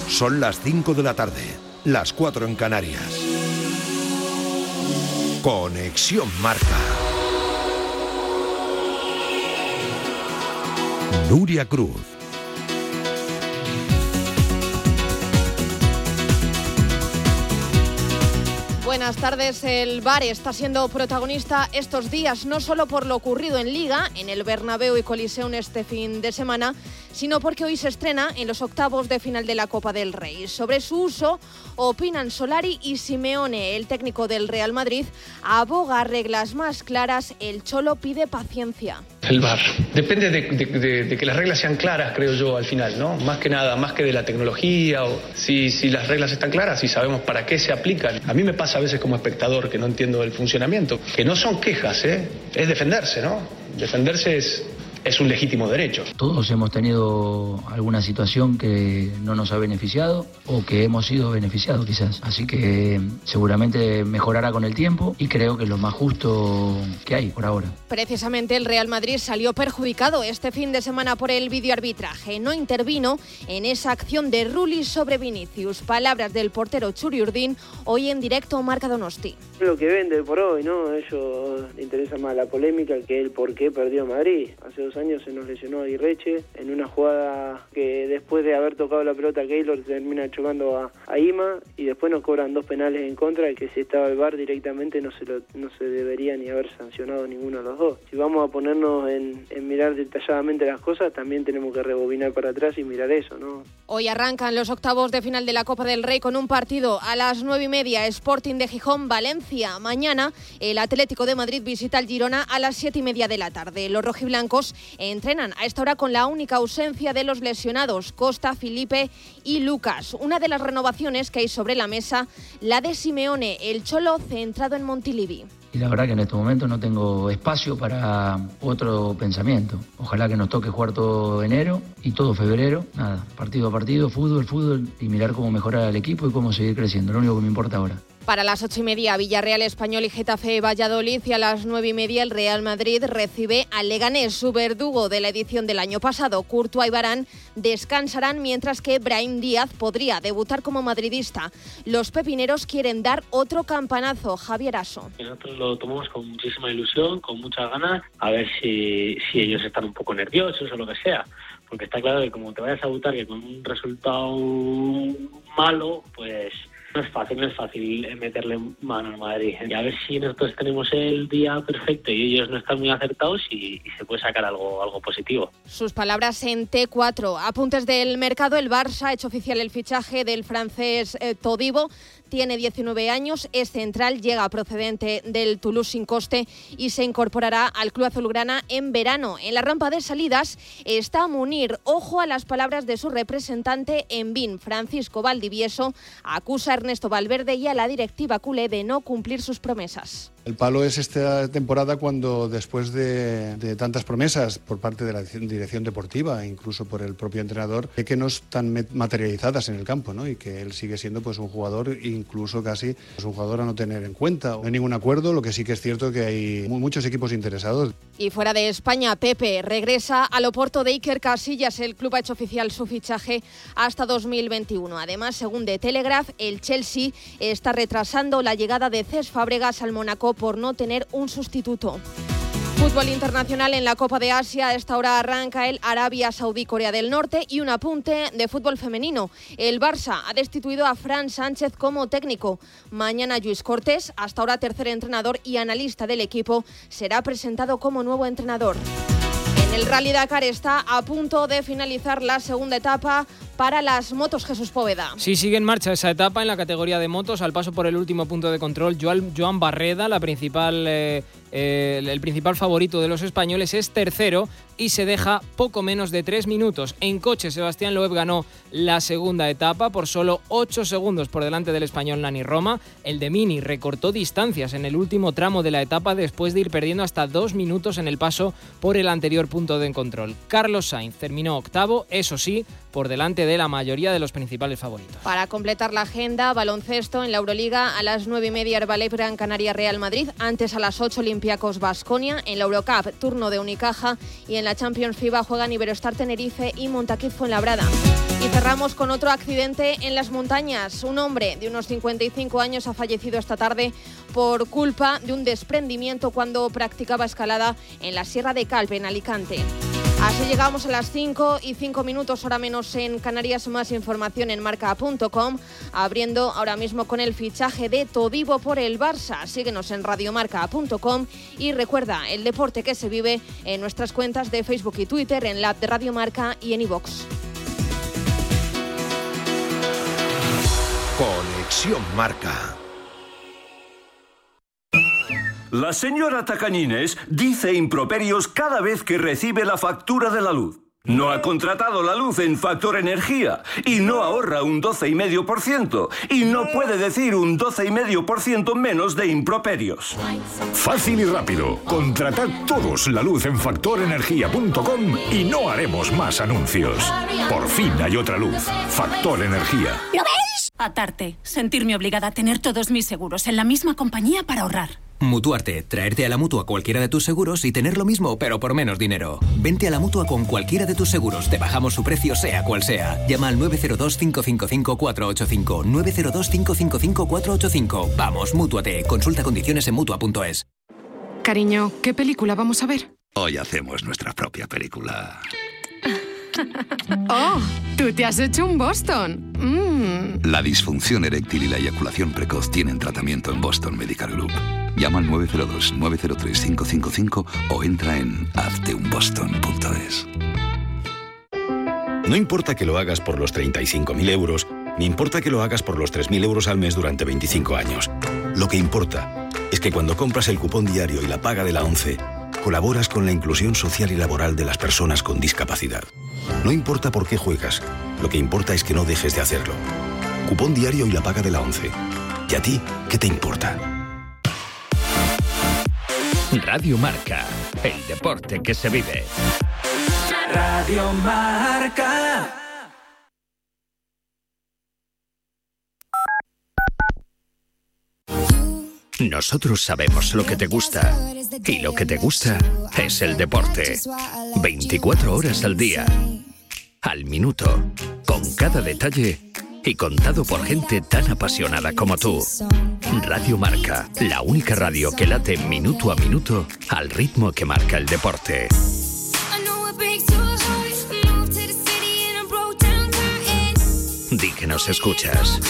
Son las 5 de la tarde, las 4 en Canarias. Conexión Marca. Nuria Cruz. Buenas tardes. El VAR está siendo protagonista estos días, no solo por lo ocurrido en Liga, en el Bernabéu y Coliseum este fin de semana, sino porque hoy se estrena en los octavos de final de la Copa del Rey. Sobre su uso opinan Solari y Simeone. El técnico del Real Madrid aboga reglas más claras. El Cholo pide paciencia. El VAR. Depende de que las reglas sean claras, creo yo, al final, ¿no? Más que nada, más que de la tecnología. O si las reglas están claras y sabemos para qué se aplican. A mí me pasa a veces como espectador que no entiendo el funcionamiento. Que no son quejas, es defenderse, ¿no? Defenderse es un legítimo derecho. Todos hemos tenido alguna situación que no nos ha beneficiado o que hemos sido beneficiados quizás. Así que seguramente mejorará con el tiempo y creo que es lo más justo que hay por ahora. Precisamente el Real Madrid salió perjudicado este fin de semana por el videoarbitraje. No intervino en esa acción de Rulli sobre Vinicius. Palabras del portero Txuri Urdin hoy en directo Marca Donosti. Lo que vende por hoy, ¿no? A ellos les interesa más la polémica que el por qué perdió Madrid. Hace 2 años se nos lesionó a Aguirreche en una jugada que después de haber tocado la pelota Keylor termina chocando a Ima y después nos cobran 2 penales en contra que si estaba el VAR directamente no se debería ni haber sancionado ninguno de los dos. Si vamos a ponernos en mirar detalladamente las cosas, también tenemos que rebobinar para atrás y mirar eso, ¿no? Hoy arrancan los octavos de final de la Copa del Rey con un partido a las 9:30, Sporting de Gijón, Valencia. Mañana el Atlético de Madrid visita al Girona a las 7:30 de la tarde. Los rojiblancos entrenan a esta hora con la única ausencia de los lesionados, Costa, Felipe y Lucas. Una de las renovaciones que hay sobre la mesa, la de Simeone, el Cholo centrado en Montilivi. Y la verdad que en este momento no tengo espacio para otro pensamiento. Ojalá que nos toque jugar todo enero y todo febrero. Nada, partido a partido, fútbol y mirar cómo mejorar al equipo y cómo seguir creciendo. Lo único que me importa ahora. Para las 8:30, Villarreal, Español y Getafe Valladolid, y a las 9:30 el Real Madrid recibe al Leganés, su verdugo de la edición del año pasado. Courtois y Varane descansarán, mientras que Brahim Díaz podría debutar como madridista. Los pepineros quieren dar otro campanazo. Javier Aso. Nosotros lo tomamos con muchísima ilusión, con muchas ganas, a ver si ellos están un poco nerviosos o lo que sea. Porque está claro que como te vayas a debutar que con un resultado malo, pues no es fácil meterle mano al Madrid. Y a ver si nosotros tenemos el día perfecto y ellos no están muy acertados y se puede sacar algo positivo. Sus palabras en T4. Apuntes del mercado. El Barça ha hecho oficial el fichaje del francés Todibo. Tiene 19 años, es central, llega procedente del Toulouse sin coste y se incorporará al club azulgrana en verano. En la rampa de salidas está Munir. Ojo a las palabras de su representante en BIN, Francisco Valdivieso. Acusa a Ernesto Valverde y a la directiva culé de no cumplir sus promesas. El palo es esta temporada cuando, después de tantas promesas por parte de la dirección deportiva, incluso por el propio entrenador, que no están materializadas en el campo, ¿no? Y que él sigue siendo pues un jugador, incluso casi un jugador a no tener en cuenta. No hay ningún acuerdo, lo que sí que es cierto que hay muchos equipos interesados. Y fuera de España, Pepe regresa al Oporto de Iker Casillas. El club ha hecho oficial su fichaje hasta 2021. Además, según The Telegraph, el Chelsea está retrasando la llegada de Cesc Fábregas al Mónaco por no tener un sustituto. Fútbol internacional en la Copa de Asia. A esta hora arranca el Arabia Saudí-Corea del Norte. Y un apunte de fútbol femenino. El Barça ha destituido a Fran Sánchez como técnico. Mañana Lluís Cortés, hasta ahora tercer entrenador y analista del equipo, será presentado como nuevo entrenador. En el Rally Dakar está a punto de finalizar la segunda etapa para las motos. Jesús Poveda. Sí, sigue en marcha esa etapa en la categoría de motos. Al paso por el último punto de control, Joan Barreda, el principal favorito de los españoles, es tercero y se deja poco menos de 3 minutos. En coche, Sebastián Loeb ganó la segunda etapa por solo 8 segundos por delante del español Nani Roma. El de Mini recortó distancias en el último tramo de la etapa después de ir perdiendo hasta 2 minutos en el paso por el anterior punto de control. Carlos Sainz terminó octavo, eso sí, por delante de la mayoría de los principales favoritos. Para completar la agenda, baloncesto en la Euroliga a las 9:30 Herbalife Gran Canaria Real Madrid, antes a las 8 Olympiacos Baskonia, en la Eurocup turno de Unicaja y en la Champions FIBA juegan Iberostar Tenerife y Montaquit Fuenlabrada. Y cerramos con otro accidente en las montañas. Un hombre de unos 55 años ha fallecido esta tarde por culpa de un desprendimiento cuando practicaba escalada en la Sierra de Calpe, en Alicante. Así llegamos a las 5:05, hora menos en Canarias. Más información en marca.com, abriendo ahora mismo con el fichaje de Todibo por el Barça. Síguenos en radiomarca.com y recuerda el deporte que se vive en nuestras cuentas de Facebook y Twitter, en la app de Radio Marca y en iVoox. Conexión Marca. La señora Tacañines dice improperios cada vez que recibe la factura de la luz. No ha contratado la luz en Factor Energía y no ahorra un 12,5% y no puede decir un 12,5% menos de improperios. Fácil y rápido. Contratad todos la luz en factorenergia.com y no haremos más anuncios. Por fin hay otra luz. Factor Energía. ¿Lo veis? Atarte. Sentirme obligada a tener todos mis seguros en la misma compañía para ahorrar. Mutuarte, traerte a la Mutua cualquiera de tus seguros y tener lo mismo, pero por menos dinero. Vente a la Mutua con cualquiera de tus seguros, te bajamos su precio sea cual sea. Llama al 902-555-485, 902-555-485. Vamos, Mútuate, consulta condiciones en Mutua.es. Cariño, ¿qué película vamos a ver? Hoy hacemos nuestra propia película. ¡Oh! ¡Tú te has hecho un Boston! La disfunción eréctil y la eyaculación precoz tienen tratamiento en Boston Medical Group. Llama al 902-903-555 o entra en hazteunboston.es. No importa que lo hagas por los 35.000 euros, ni importa que lo hagas por los 3.000 euros al mes durante 25 años. Lo que importa es que cuando compras el cupón diario y la paga de la ONCE, colaboras con la inclusión social y laboral de las personas con discapacidad. No importa por qué juegas, lo que importa es que no dejes de hacerlo. Cupón diario y la paga de la ONCE. ¿Y a ti qué te importa? Radio Marca, el deporte que se vive. Radio Marca. Nosotros sabemos lo que te gusta, y lo que te gusta es el deporte. 24 horas al día, al minuto, con cada detalle y contado por gente tan apasionada como tú. Radio Marca, la única radio que late minuto a minuto al ritmo que marca el deporte. Di que nos escuchas.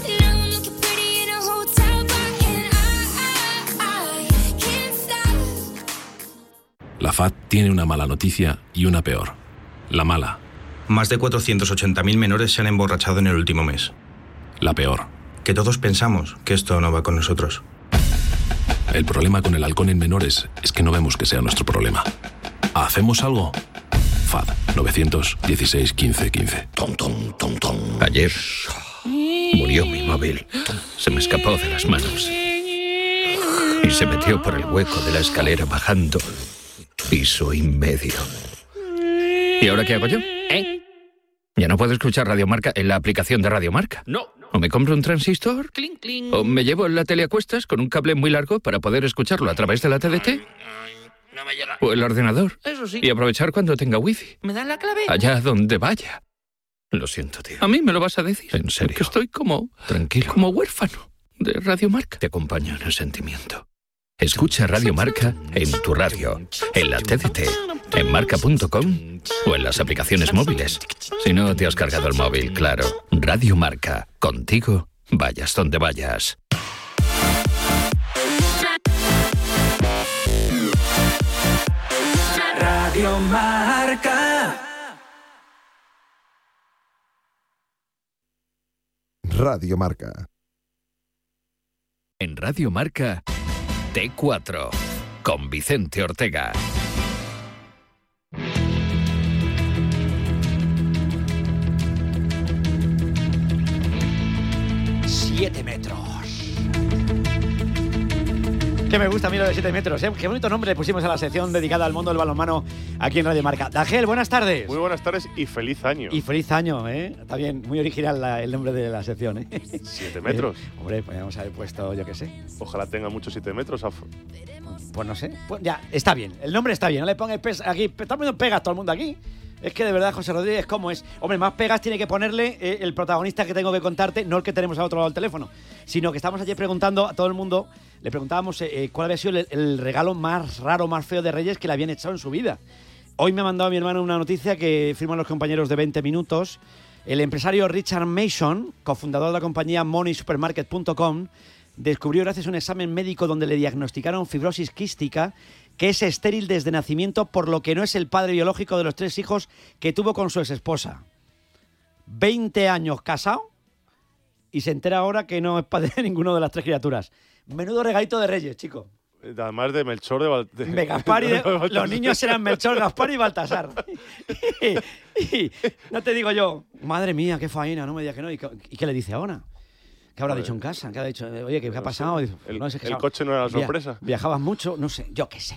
La FAD tiene una mala noticia y una peor. La mala. Más de 480.000 menores se han emborrachado en el último mes. La peor. Que todos pensamos que esto no va con nosotros. El problema con el alcohol en menores es que no vemos que sea nuestro problema. ¿Hacemos algo? FAD 916 15 15. Ayer murió mi móvil. Se me escapó de las manos y se metió por el hueco de la escalera bajando piso y medio. ¿Y ahora qué hago yo? ¿Ya no puedo escuchar Radio Marca en la aplicación de Radio Marca? No. ¿O me compro un transistor? Cling, cling. ¿O me llevo la tele a cuestas con un cable muy largo para poder escucharlo a través de la TDT? No me llega. ¿O el ordenador? Eso sí. Y aprovechar cuando tenga wifi. ¿Me dan la clave? Allá donde vaya. Lo siento, tío. ¿A mí me lo vas a decir? En serio. Que estoy tranquilo, como huérfano de Radio Marca. Te acompaño en el sentimiento. Escucha Radio Marca en tu radio, en la TDT, en marca.com o en las aplicaciones móviles. Si no te has cargado el móvil, claro. Radio Marca, contigo, vayas donde vayas. Radio Marca. Radio Marca. En Radio Marca, T4, con Vicente Ortega. Siete metros. Que me gusta a mí lo de 7 metros, ¿eh? Qué bonito nombre le pusimos a la sección dedicada al mundo del balonmano aquí en Radio Marca. Dagel, buenas tardes. Muy buenas tardes y feliz año. Y feliz año, ¿eh? Está bien, muy original el nombre de la sección, ¿eh? 7 metros. Hombre, podríamos haber puesto, yo qué sé. Ojalá tenga muchos 7 metros. Pues no sé. Pues ya, está bien. El nombre está bien. No le pongas aquí. Está poniendo pegas todo el mundo aquí. Es que de verdad, José Rodríguez, ¿cómo es? Hombre, más pegas tiene que ponerle el protagonista que tengo que contarte, no el que tenemos al otro lado del teléfono, sino que estamos ayer preguntando a todo el mundo, le preguntábamos cuál había sido el regalo más raro, más feo de Reyes que le habían echado en su vida. Hoy me ha mandado mi hermano una noticia que firman los compañeros de 20 minutos. El empresario Richard Mason, cofundador de la compañía moneysupermarket.com, descubrió gracias a un examen médico donde le diagnosticaron fibrosis quística que es estéril desde nacimiento, por lo que no es el padre biológico de los 3 hijos que tuvo con su exesposa. 20 años casado y se entera ahora que no es padre de ninguno de las 3 criaturas. Menudo regalito de Reyes, chico. Además de Melchor de Gaspar y los niños eran Melchor, Gaspar y Baltasar. y no te digo yo, madre mía, qué faena, no me digas que no. ¿Y qué le dice ahora? ¿Qué habrá dicho en casa? ¿Qué ha dicho? Oye, ¿qué ha pasado? El coche no era la sorpresa. ¿Viajabas mucho? No sé, yo qué sé.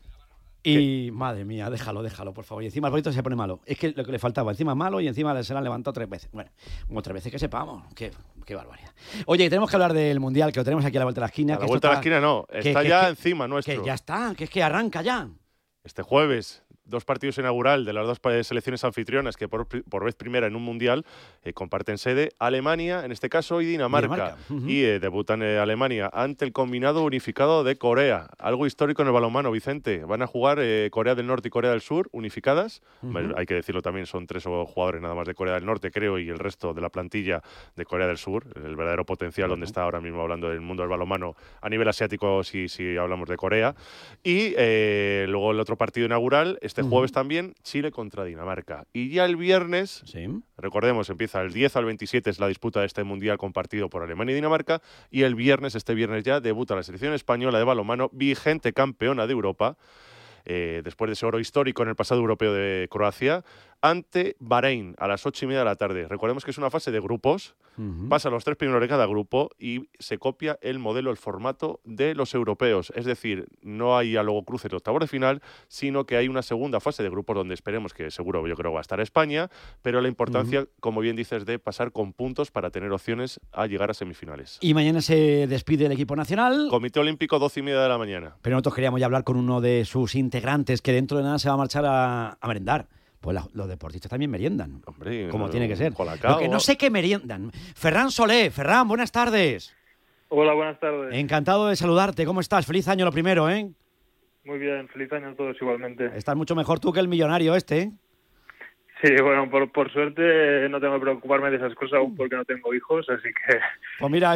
Y madre mía, déjalo, por favor. Y encima el proyecto se pone malo. Es que lo que le faltaba, encima malo y encima se la han levantado 3 veces. Bueno, como 3 veces que sepamos. Qué barbaridad. Oye, tenemos que hablar del Mundial, que lo tenemos aquí a la vuelta de la esquina. A la vuelta de la esquina no, está ya encima nuestro. Que ya está, que es que arranca ya. Este jueves, 2 partidos inaugural de las 2 selecciones anfitrionas que por vez primera en un mundial comparten sede, Alemania, en este caso, y Dinamarca. Y debutan Alemania ante el combinado unificado de Corea. Algo histórico en el balonmano, Vicente. Van a jugar Corea del Norte y Corea del Sur unificadas. Hay que decirlo también, son 3 jugadores nada más de Corea del Norte, creo, y el resto de la plantilla de Corea del Sur. El verdadero potencial donde está ahora mismo hablando del mundo del balonmano a nivel asiático, si hablamos de Corea. Y luego el otro partido inaugural, este jueves también, Chile contra Dinamarca. Y ya el viernes, recordemos, empieza el 10 al 27, es la disputa de este mundial compartido por Alemania y Dinamarca, y este viernes ya, debuta la selección española de balonmano, vigente campeona de Europa, después de ese oro histórico en el pasado europeo de Croacia, ante Bahrein a las 8:30 de la tarde. Recordemos que es una fase de grupos, pasa los 3 primeros de cada grupo y se copia el formato de los europeos. Es decir, no hay luego cruces de octavos de final, sino que hay una segunda fase de grupos donde esperemos que seguro, yo creo, va a estar España, pero la importancia, como bien dices, de pasar con puntos para tener opciones a llegar a semifinales. Y mañana se despide el equipo nacional. Comité Olímpico, 12:30 de la mañana. Pero nosotros queríamos ya hablar con uno de sus integrantes que dentro de nada se va a marchar a merendar. Pues los deportistas también meriendan, hombre, como tiene que ser. Colacao. Lo que no sé qué meriendan. Ferran Solé. Ferran, buenas tardes. Hola, buenas tardes. Encantado de saludarte. ¿Cómo estás? Feliz año lo primero, ¿eh? Muy bien, feliz año a todos igualmente. Estás mucho mejor tú que el millonario este, ¿eh? Sí, bueno, por suerte no tengo que preocuparme de esas cosas aún porque no tengo hijos, así que... Pues mira,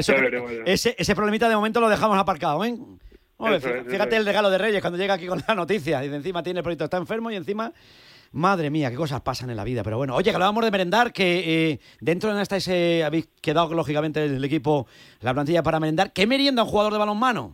ese problemita de momento lo dejamos aparcado, ¿eh? Hombre, fíjate el regalo de Reyes cuando llega aquí con la noticia. Y encima tiene el proyecto, está enfermo y encima... Madre mía, qué cosas pasan en la vida. Pero bueno, oye, que hablábamos de merendar, que dentro de esta habéis quedado, lógicamente, el equipo, la plantilla para merendar. ¿Qué merienda un jugador de balonmano?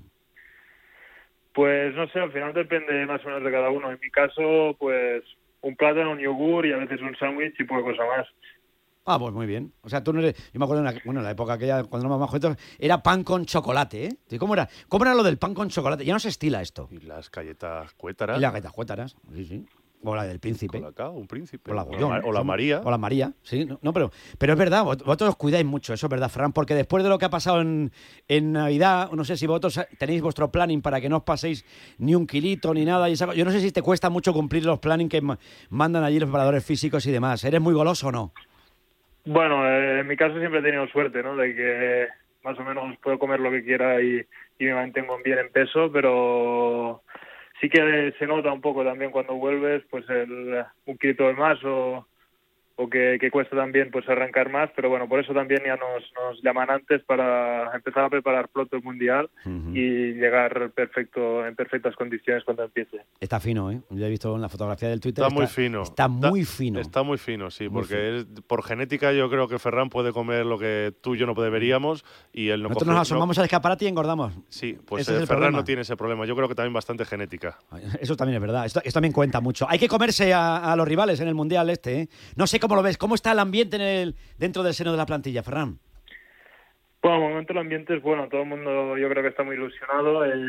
Pues no sé, al final depende más o menos de cada uno. En mi caso, pues un plátano, un yogur y a veces un sándwich y poca cosa más. Ah, pues muy bien. O sea, tú no eres... Yo me acuerdo en la época aquella, cuando éramos más jovencitos, era pan con chocolate, ¿eh? ¿Y cómo era lo del pan con chocolate? Ya no se estila esto. Y las galletas cuétaras. Y las galletas cuétaras, sí. O la del príncipe. Colacao, un príncipe. O la Goyón. O la María. O la María, sí. No, pero es verdad, vosotros os cuidáis mucho, eso es verdad, Ferran, porque después de lo que ha pasado en Navidad, no sé si vosotros tenéis vuestro planning para que no os paséis ni un kilito ni nada. Yo no sé si te cuesta mucho cumplir los planning que mandan allí los preparadores físicos y demás. ¿Eres muy goloso o no? Bueno, en mi caso siempre he tenido suerte, ¿no? De que más o menos puedo comer lo que quiera y me mantengo bien en peso, pero... Sí que se nota un poco también cuando vuelves, pues un kilito de más o que cuesta también pues arrancar más, pero bueno, por eso también ya nos llaman antes para empezar a preparar pronto el Mundial y llegar en perfectas condiciones cuando empiece. Está fino, ¿eh? Yo he visto en la fotografía del Twitter. Está muy fino. Está muy fino. Está muy fino, sí, porque por genética yo creo que Ferran puede comer lo que tú y yo no deberíamos y él no. Nosotros nos asomamos al escaparate y engordamos. Sí, pues Ferran no tiene ese problema. Yo creo que también bastante genética. Eso también es verdad. Esto también cuenta mucho. Hay que comerse a los rivales en el Mundial ¿eh? No sé cómo lo ves. ¿Cómo está el ambiente dentro del seno de la plantilla, Ferran? Bueno, de momento el ambiente es bueno. Todo el mundo yo creo que está muy ilusionado.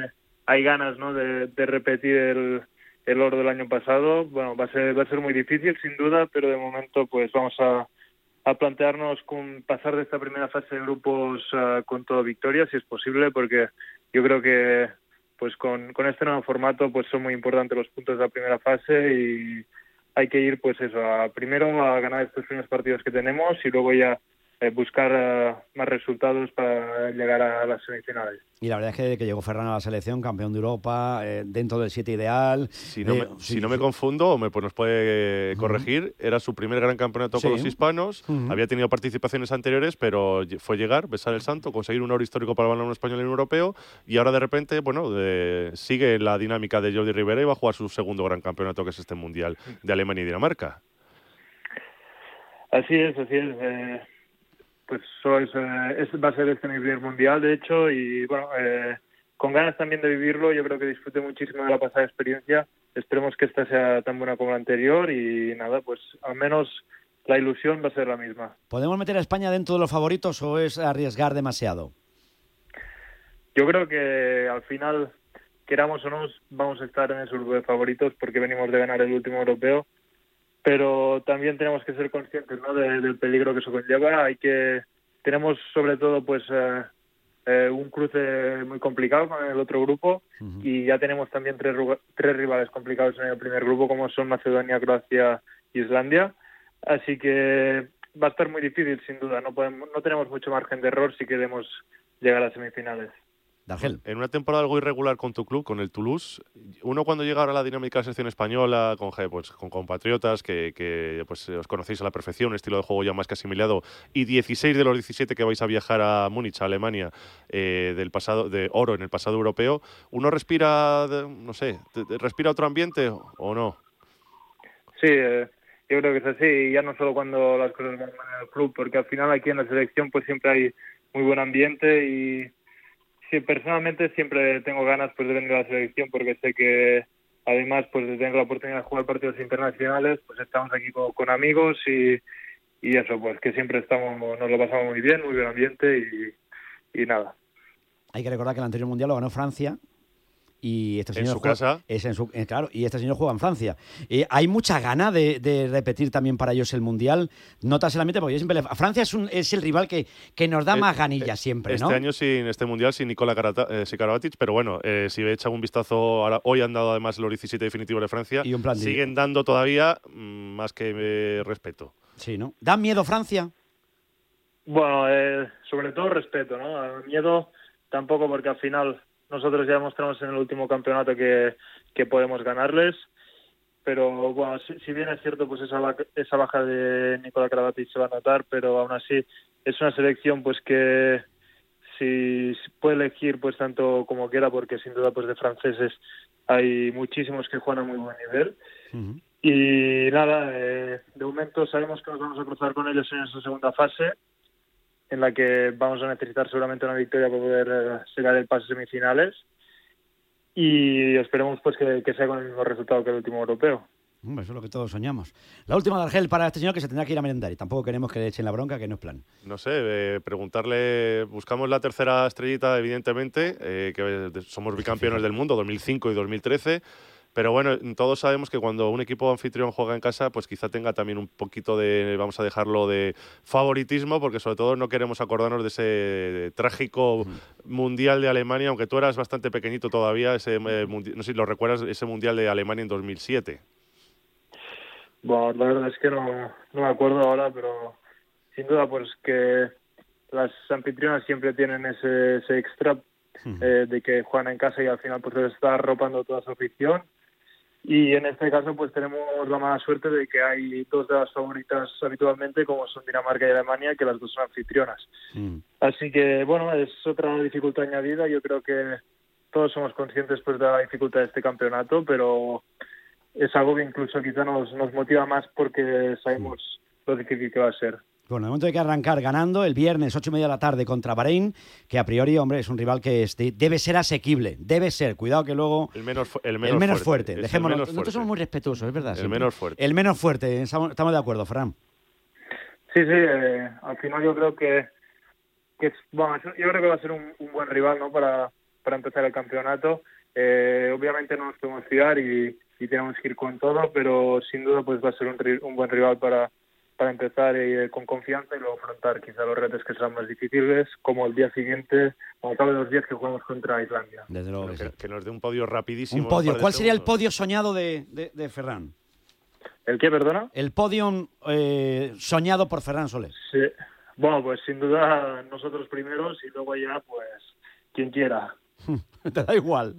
hay ganas, ¿no?, de repetir el oro del año pasado. Bueno, va a ser muy difícil, sin duda, pero de momento pues vamos a plantearnos con pasar de esta primera fase de grupos con toda victoria, si es posible, porque yo creo que pues con este nuevo formato pues son muy importantes los puntos de la primera fase y hay que ir pues eso, primero a ganar estos primeros partidos que tenemos y luego ya buscar más resultados para llegar a las semifinales. Y la verdad es que desde que llegó Ferran a la selección, campeón de Europa, dentro del 7 ideal... Si no me confundo, pues nos puede corregir, era su primer gran campeonato con los hispanos, había tenido participaciones anteriores, pero fue llegar, besar el santo, conseguir un oro histórico para el balonmano español y europeo, y ahora de repente, sigue la dinámica de Jordi Ribera y va a jugar su segundo gran campeonato, que es este Mundial de Alemania y Dinamarca. Así es. Pues va a ser este mi primer mundial, de hecho, y bueno, con ganas también de vivirlo. Yo creo que disfruté muchísimo de la pasada experiencia. Esperemos que esta sea tan buena como la anterior y nada, pues al menos la ilusión va a ser la misma. ¿Podemos meter a España dentro de los favoritos o es arriesgar demasiado? Yo creo que al final, queramos o no, vamos a estar en ese grupo de favoritos porque venimos de ganar el último europeo. Pero también tenemos que ser conscientes, ¿no?, del peligro que eso conlleva. Tenemos sobre todo pues un cruce muy complicado con el otro grupo y ya tenemos también tres rivales complicados en el primer grupo, como son Macedonia, Croacia e Islandia. Así que va a estar muy difícil, sin duda. No tenemos mucho margen de error si queremos llegar a semifinales. Dargel. En una temporada algo irregular con tu club, con el Toulouse, uno cuando llega ahora a la dinámica de la selección española, con compatriotas que pues os conocéis a la perfección, un estilo de juego ya más que asimilado, y 16 de los 17 que vais a viajar a Múnich, a Alemania, de oro en el pasado europeo, ¿uno respira, respira otro ambiente o no? Sí, yo creo que es así, y ya no solo cuando las cosas van mal en el club, porque al final aquí en la selección pues siempre hay muy buen ambiente y sí, personalmente siempre tengo ganas pues de venir a la selección porque sé que además pues de tener la oportunidad de jugar partidos internacionales pues estamos aquí con amigos y eso pues que siempre nos lo pasamos muy bien ambiente y nada. Hay que recordar que el anterior mundial lo ganó Francia y este señor casa. Claro, y este señor juega en Francia. Hay mucha gana de repetir también para ellos el mundial. Notas el ambiente, porque yo siempre Francia es el rival que nos da más ganillas siempre, ¿no? Este año este mundial sin Nikola Karabatic, pero bueno, si echan un vistazo ahora, hoy han dado además los 17 definitivos de Francia, y un plan siguen dando todavía más que respeto. Sí, ¿no? ¿Da miedo Francia? Bueno, sobre todo respeto, ¿no? Miedo tampoco, porque al final nosotros ya demostramos en el último campeonato que podemos ganarles, pero bueno, si bien es cierto, pues esa baja de Nikola Karabatic se va a notar, pero aún así es una selección pues que si puede elegir pues tanto como quiera, porque sin duda pues de franceses hay muchísimos que juegan a muy buen nivel. Y nada, de momento sabemos que nos vamos a cruzar con ellos en esa segunda fase, en la que vamos a necesitar seguramente una victoria para poder llegar el pase a semifinales y esperemos pues que sea con el mismo resultado que el último europeo. Eso es lo que todos soñamos. La última de Argel para este señor, que se tendrá que ir a merendar y tampoco queremos que le echen la bronca, que no es plan. No sé, preguntarle, buscamos la tercera estrellita evidentemente, que somos bicampeones del mundo 2005 y 2013. Pero bueno, todos sabemos que cuando un equipo anfitrión juega en casa, pues quizá tenga también un poquito de, vamos a dejarlo, de favoritismo, porque sobre todo no queremos acordarnos de ese trágico Mundial de Alemania, aunque tú eras bastante pequeñito todavía, no sé si lo recuerdas, ese Mundial de Alemania en 2007. Bueno, la verdad es que no me acuerdo ahora, pero sin duda pues que las anfitrionas siempre tienen ese extra de que juegan en casa y al final pues les está arropando toda su afición. Y en este caso pues tenemos la mala suerte de que hay dos de las favoritas habitualmente, como son Dinamarca y Alemania, que las dos son anfitrionas. Así que bueno, es otra dificultad añadida. Yo creo que todos somos conscientes pues de la dificultad de este campeonato, pero es algo que incluso quizá nos motiva más porque sabemos lo difícil que va a ser. Bueno, de momento hay que arrancar ganando el viernes 8:30 de la tarde contra Bahrein, que a priori, hombre, es un rival que debe ser asequible, debe ser. Cuidado que luego... El menos fuerte. Dejémoslo. Nosotros somos muy respetuosos, es verdad. El menos fuerte. El menos fuerte, estamos de acuerdo, Ferran. Sí, al final yo creo que bueno, yo creo que va a ser un buen rival, ¿no? Para empezar el campeonato. Obviamente no nos podemos fiar y tenemos que ir con todo, pero sin duda pues va a ser un buen rival para empezar con confianza y luego afrontar quizá los retos que serán más difíciles, como el día siguiente, como cabo de los días que jugamos contra Islandia. Desde luego que nos dé un podio rapidísimo. Un podio. ¿Cuál sería el podio soñado de Ferran? ¿El qué, perdona? El podio soñado por Ferran Soler. Sí. Bueno, pues sin duda nosotros primeros y luego ya pues quien quiera. Te da igual.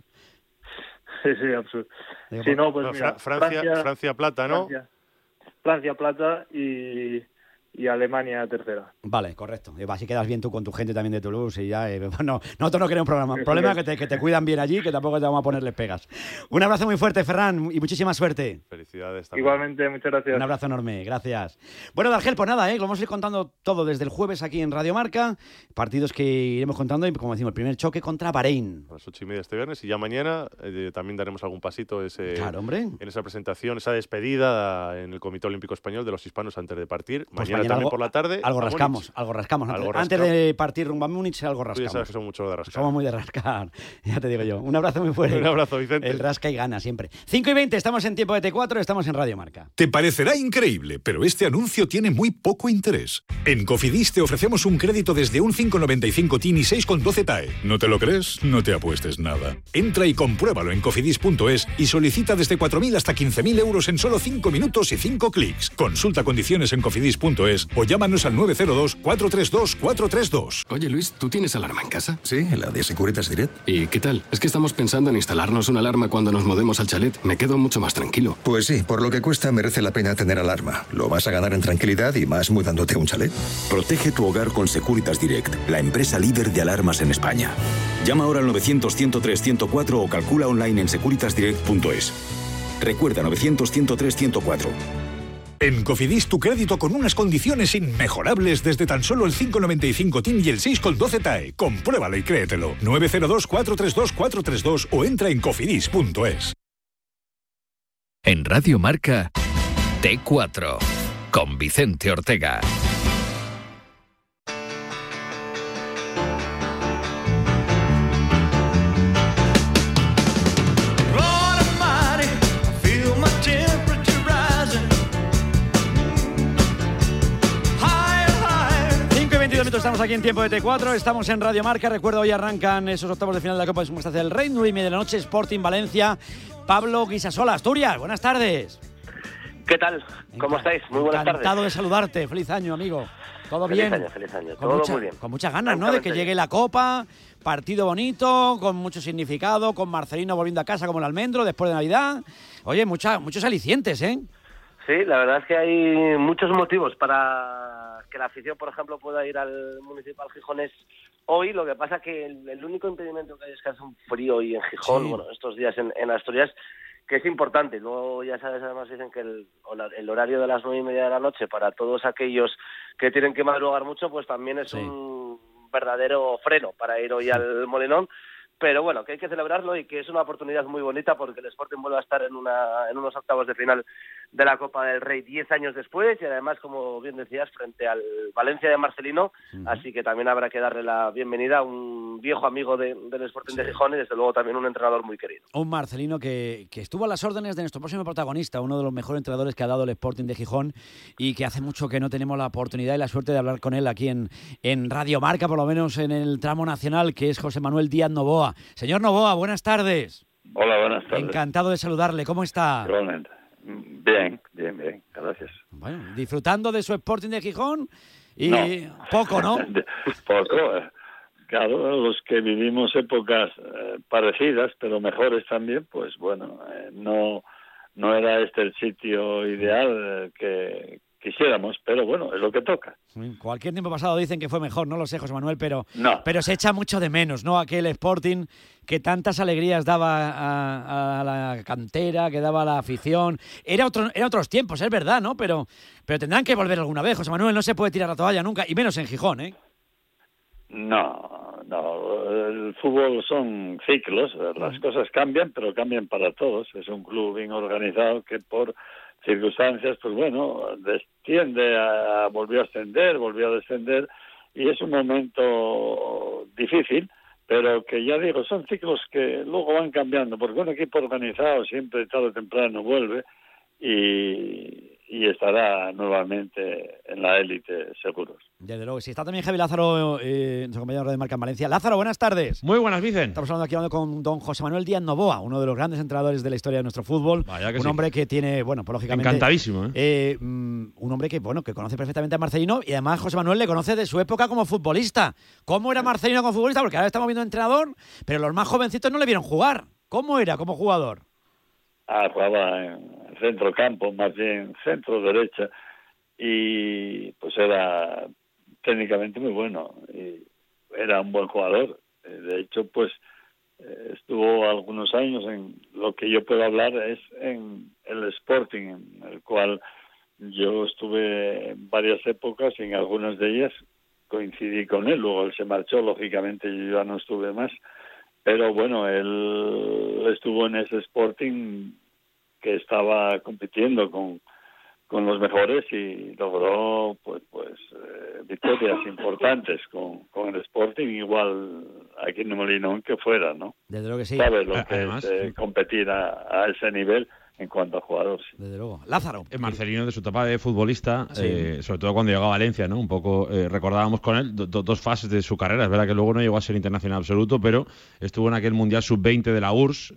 Sí, absolutamente. Si no, pues mira, Francia plata, ¿no? Francia plata y Alemania tercera. Vale, correcto. Así quedas bien tú con tu gente también de Toulouse y ya... no, nosotros no queremos problema que te cuidan bien allí, que tampoco te vamos a ponerles pegas. Un abrazo muy fuerte, Ferran, y muchísima suerte. Felicidades también. Igualmente, muchas gracias. Un abrazo enorme, gracias. Bueno, Dargel, pues nada, lo vamos a ir contando todo desde el jueves aquí en Radio Marca. Partidos que iremos contando y, como decimos, el primer choque contra Bahrein. A las 8:30 este viernes y ya mañana también daremos algún pasito claro, hombre. En esa presentación, esa despedida en el Comité Olímpico Español de los hispanos antes de partir. Pues mañana también por la tarde. Algo rascamos. Antes de partir rumbo a Múnich, algo rascamos. Ya sabes que somos mucho de rascar. Somos muy de rascar, ya te digo yo. Un abrazo muy fuerte. Un abrazo, Vicente. El rasca y gana siempre. 5:20, estamos en tiempo de T4, estamos en Radio Marca. Te parecerá increíble, pero este anuncio tiene muy poco interés. En Cofidis te ofrecemos un crédito desde un 5,95 TIN y 6,12 TAE. ¿No te lo crees? No te apuestes nada. Entra y compruébalo en cofidis.es y solicita desde 4.000 hasta 15.000 euros en solo 5 minutos y 5 clics. Consulta condiciones en cofidis.es o llámanos al 902-432-432. Oye, Luis, ¿tú tienes alarma en casa? Sí, la de Securitas Direct. ¿Y qué tal? Es que estamos pensando en instalarnos una alarma cuando nos mudemos al chalet. Me quedo mucho más tranquilo. Pues sí, por lo que cuesta merece la pena tener alarma. Lo vas a ganar en tranquilidad y más mudándote a un chalet. Protege tu hogar con Securitas Direct, la empresa líder de alarmas en España. Llama ahora al 900-103-104 o calcula online en securitasdirect.es. Recuerda, 900-103-104. En Cofidis tu crédito con unas condiciones inmejorables desde tan solo el 5,95 TIN y el 6,12 TAE. Compruébalo y créetelo. 902-432-432 o entra en cofidis.es. En Radio Marca, T4, con Vicente Ortega. Estamos aquí en tiempo de T4, estamos en Radio Marca. Recuerdo, hoy arrancan esos octavos de final de la Copa de Superestancia del Rey, 9:30 de la noche, Sporting Valencia. Pablo Guisasola, Asturias, buenas tardes. ¿Qué tal? ¿Cómo estáis? Muy buenas tardes. Encantado de saludarte, feliz año, amigo. ¿Todo bien? Feliz año, todo muy bien. Con muchas ganas, ¿no?, de que llegue la Copa, partido bonito, con mucho significado, con Marcelino volviendo a casa como el almendro después de Navidad. Oye, muchos alicientes, ¿eh? Sí, la verdad es que hay muchos motivos para que la afición, por ejemplo, pueda ir al Municipal Gijones hoy. Lo que pasa es que el único impedimento que hay es que hace un frío hoy en Gijón, sí. Bueno, estos días en Asturias, que es importante. Luego, ya sabes, además dicen que el horario de las 9:30 de la noche para todos aquellos que tienen que madrugar mucho, pues también es un verdadero freno para ir hoy al Molinón. Pero bueno, que hay que celebrarlo y que es una oportunidad muy bonita porque el Sporting vuelve a estar en unos octavos de final de la Copa del Rey 10 años después y además, como bien decías, frente al Valencia de Marcelino. Así que también habrá que darle la bienvenida a un viejo amigo del Sporting de Gijón y desde luego también un entrenador muy querido. Un Marcelino que estuvo a las órdenes de nuestro próximo protagonista, uno de los mejores entrenadores que ha dado el Sporting de Gijón y que hace mucho que no tenemos la oportunidad y la suerte de hablar con él aquí en Radio Marca, por lo menos en el tramo nacional, que es José Manuel Díaz Novoa. Señor Novoa, buenas tardes. Hola, buenas tardes. Encantado de saludarle. ¿Cómo está? Igualmente. Bien. Gracias. Bueno, disfrutando de su Sporting de Gijón y no. Poco, ¿no? Poco. Claro, los que vivimos épocas parecidas, pero mejores también, pues bueno, no era este el sitio ideal que quisiéramos, pero bueno, es lo que toca. Cualquier tiempo pasado dicen que fue mejor, no lo sé, José Manuel, pero se echa mucho de menos, ¿no? Aquel Sporting que tantas alegrías daba a la cantera, que daba a la afición. Era otros tiempos, es verdad, ¿no? Pero tendrán que volver alguna vez, José Manuel, no se puede tirar la toalla nunca, y menos en Gijón, ¿eh? No, el fútbol son ciclos, las cosas cambian, pero cambian para todos. Es un club bien organizado que por circunstancias, pues bueno, volvió a ascender, volvió a descender, y es un momento difícil, pero que ya digo, son ciclos que luego van cambiando, porque un equipo organizado siempre tarde o temprano vuelve y estará nuevamente en la élite, seguros. Desde luego, sí. Está también Javi Lázaro, nuestro compañero de Marca en Valencia. Lázaro, buenas tardes. Muy buenas, Vicen. Estamos hablando con don José Manuel Díaz Novoa, uno de los grandes entrenadores de la historia de nuestro fútbol. Vaya que un hombre que tiene, pues lógicamente... Encantadísimo, un hombre que conoce perfectamente a Marcelino, y además José Manuel le conoce de su época como futbolista. ¿Cómo era Marcelino como futbolista? Porque ahora estamos viendo entrenador, pero los más jovencitos no le vieron jugar. ¿Cómo era como jugador? Jugaba en centrocampo, más bien centro derecha, y pues era técnicamente muy bueno y era un buen jugador. De hecho, pues estuvo algunos años en lo que yo puedo hablar es en el Sporting, en el cual yo estuve en varias épocas y en algunas de ellas coincidí con él. Luego él se marchó, lógicamente yo ya no estuve más, pero bueno, él estuvo en ese Sporting que estaba compitiendo con los mejores y logró pues victorias importantes con el Sporting, igual aquí en Molinón que fuera, ¿no? Desde luego que sí. Sabe lo que es competir a ese nivel en cuanto a jugadores. Sí. Desde luego. Lázaro. Marcelino, de su etapa de futbolista, sobre todo cuando llegó a Valencia, ¿no? Un poco recordábamos con él dos fases de su carrera. Es verdad que luego no llegó a ser internacional absoluto, pero estuvo en aquel Mundial Sub-20 de la URSS,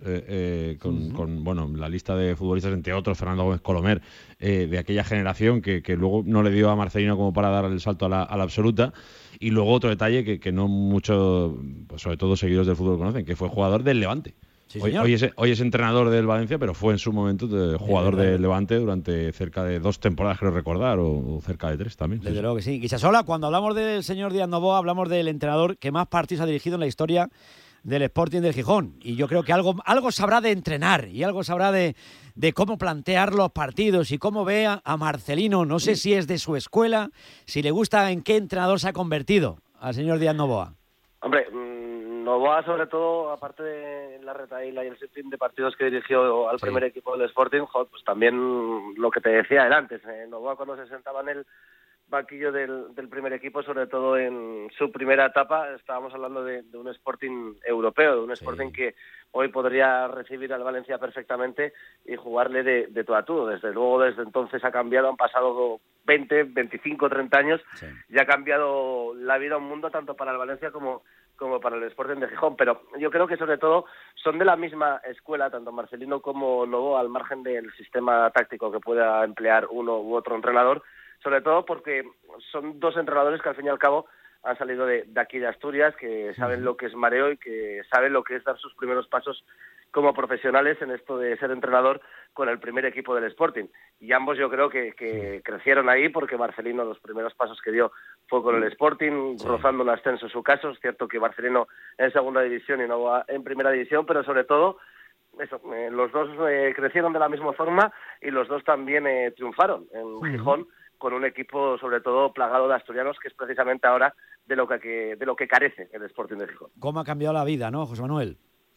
con la lista de futbolistas, entre otros, Fernando Gómez Colomer, de aquella generación que luego no le dio a Marcelino como para dar el salto a la absoluta. Y luego otro detalle que no mucho, pues sobre todo seguidores del fútbol conocen, que fue jugador del Levante. Sí, hoy es entrenador del Valencia, pero fue en su momento jugador del Levante durante cerca de 2 temporadas, creo recordar, o cerca de 3 también. Desde luego que sí. Guisasola, cuando hablamos del señor Díaz Novoa, hablamos del entrenador que más partidos ha dirigido en la historia del Sporting de Gijón. Y yo creo que algo sabrá de entrenar y algo sabrá de cómo plantear los partidos y cómo ve a Marcelino. No sé si es de su escuela, si le gusta en qué entrenador se ha convertido al señor Díaz Novoa. Hombre, Novoa, sobre todo, aparte de la retaíla y el sinfín de partidos que dirigió al primer equipo del Sporting, pues también lo que te decía él antes, Novoa cuando se sentaba en el banquillo del primer equipo, sobre todo en su primera etapa, estábamos hablando de un Sporting europeo, de un Sporting que hoy podría recibir al Valencia perfectamente y jugarle de tú a tú. Desde luego, desde entonces ha cambiado, han pasado 20, 25, 30 años y ha cambiado la vida un mundo tanto para el Valencia como para el Sporting de Gijón, pero yo creo que sobre todo son de la misma escuela, tanto Marcelino como Novoa, al margen del sistema táctico que pueda emplear uno u otro entrenador, sobre todo porque son dos entrenadores que al fin y al cabo han salido de aquí de Asturias, que saben lo que es mareo y que saben lo que es dar sus primeros pasos como profesionales en esto de ser entrenador con el primer equipo del Sporting. Y ambos yo creo que crecieron ahí, porque Marcelino los primeros pasos que dio fue con el Sporting, rozando un ascenso en su caso. Es cierto que Marcelino en segunda división y Novoa en primera división, pero sobre todo los dos crecieron de la misma forma y los dos también triunfaron en Gijón, con un equipo sobre todo plagado de asturianos, que es precisamente ahora de lo que carece el Sporting de Gijón. ¿Cómo ha cambiado la vida, no, José Manuel?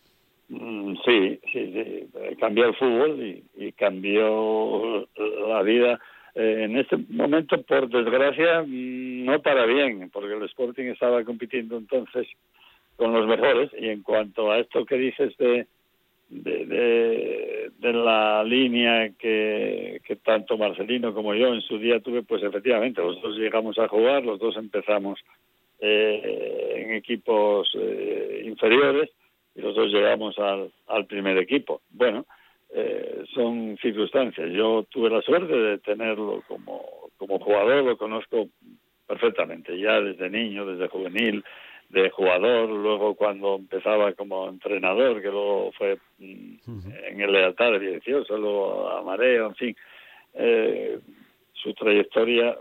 Sí. Cambió el fútbol y cambió la vida. En este momento, por desgracia, no para bien, porque el Sporting estaba compitiendo entonces con los mejores. Y en cuanto a esto que dices de la línea que tanto Marcelino como yo en su día tuve, pues efectivamente, los dos llegamos a jugar, los dos empezamos en equipos inferiores, y los dos llegamos al primer equipo. Bueno, son circunstancias. Yo tuve la suerte de tenerlo como jugador, lo conozco perfectamente, ya desde niño, desde juvenil, de jugador, luego cuando empezaba como entrenador, que luego fue en el Lealtad de 18, luego a Mareo, en fin. Su trayectoria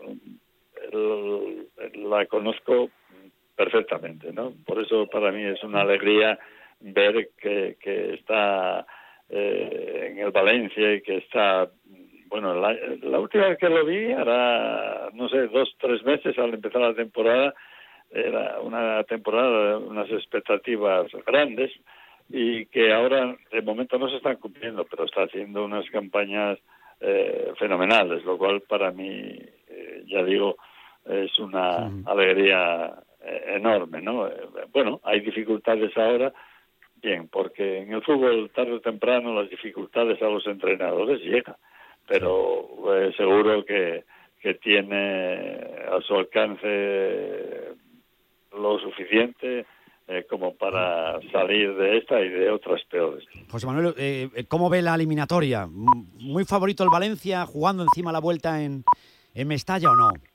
la conozco perfectamente, ¿no? Por eso para mí es una alegría ver que está en el Valencia y que está, bueno, la última vez que lo vi era, no sé, 2-3 meses al empezar la temporada. Era una temporada de unas expectativas grandes y que ahora de momento no se están cumpliendo, pero está haciendo unas campañas fenomenales, lo cual para mí, ya digo, es una alegría enorme, ¿no? Bueno, hay dificultades ahora, bien, porque en el fútbol tarde o temprano las dificultades a los entrenadores llegan, pero seguro que tiene a su alcance lo suficiente como para salir de esta y de otras peores. José Manuel, ¿cómo ve la eliminatoria? ¿Muy favorito el Valencia jugando encima la vuelta en Mestalla o no?